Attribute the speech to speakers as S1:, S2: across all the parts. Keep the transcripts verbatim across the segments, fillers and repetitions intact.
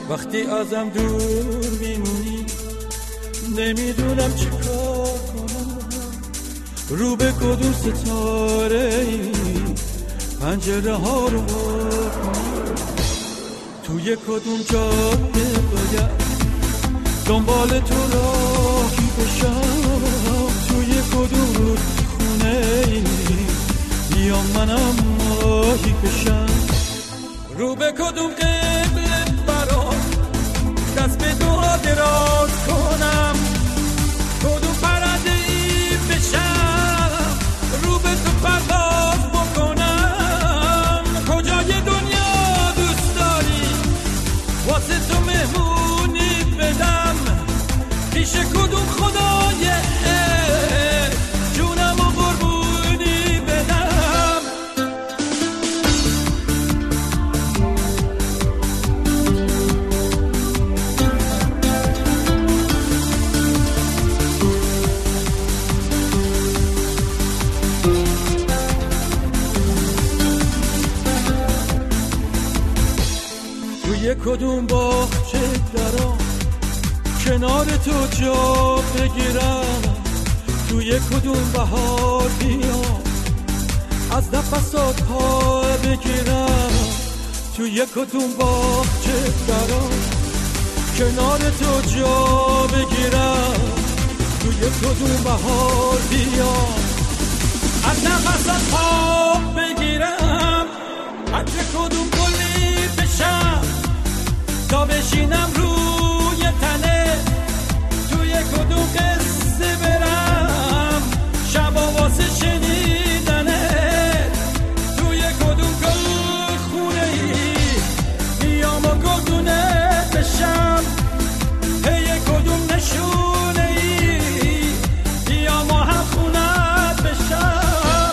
S1: وقتی ازم دور میمونی نمیدونم چی کار کنم، رو به کدوم ستاره ای پنجره ها رو کنم، توی کدوم جاده باید دنبال تو راهی بشم، توی کدوم رودخونه ای بیام منم ماهی بشم، رو به کدوم قبله برات دست به دعا دراز کنم، کدوم پرنده ای بشم رو به تو پرواز بکنم، کجای دنیا دوست داری واسه تو مهمونی بدم، پیش کدوم خدای جونم و قربونی بدم. توی کدوم باغچه درام کنار تو جا بگیرم، توی کدوم بهار بیام از نفسات پا بگیرم، توی کدوم باغچه درام کنار تو جا بگیرم، توی کدوم بهار بیام از نفسات پا بگیرم، حتی کدوم گلی بشم تا بشینم روی تنه، توی کدوم قصه برم شبا واسه شنیدنه، توی کدوم گل خونه ای بیام و گلدونه بشم، پی کدوم نشونه ای بیام و هم خونت بشم.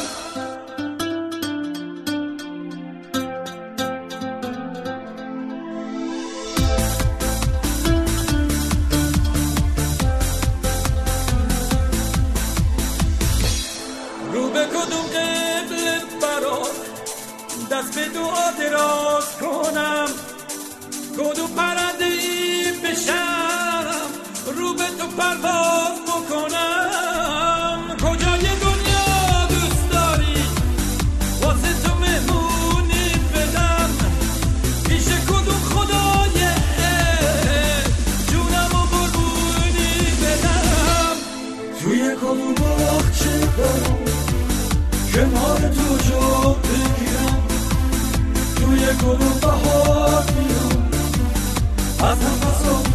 S1: رو به کدوم قبله برات دست به دعا دراز کنم، کدوم پرنده ای بشم رو به تو پرواز بکنم، کجای دنیا دوست داری واسه تو مهمونی بدم، پیش کدوم خدای جونم و قربونی بدم، توی کدوم باغچه برام کنار تو جا بگیرم، توی کدوم بهار بیام از نفسات